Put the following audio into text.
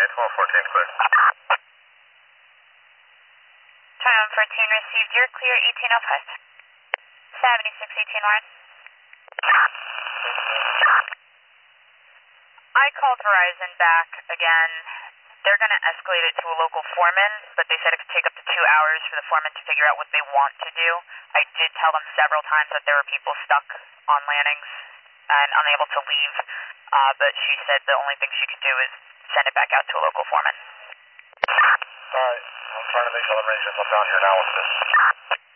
1214 clear. Triumph 14 received. You're clear 1805. 7618 Lauren. I called Verizon back again. They're going to escalate it to a local foreman, but they said it could take up to 2 hours for the foreman to figure out what they want to do. I did tell them several times that there were people stuck on landings and unable to leave, but she said the only thing she could do is send it back out to a local foreman. Alright, I'm trying to make all arrangements. I'm down here now with this.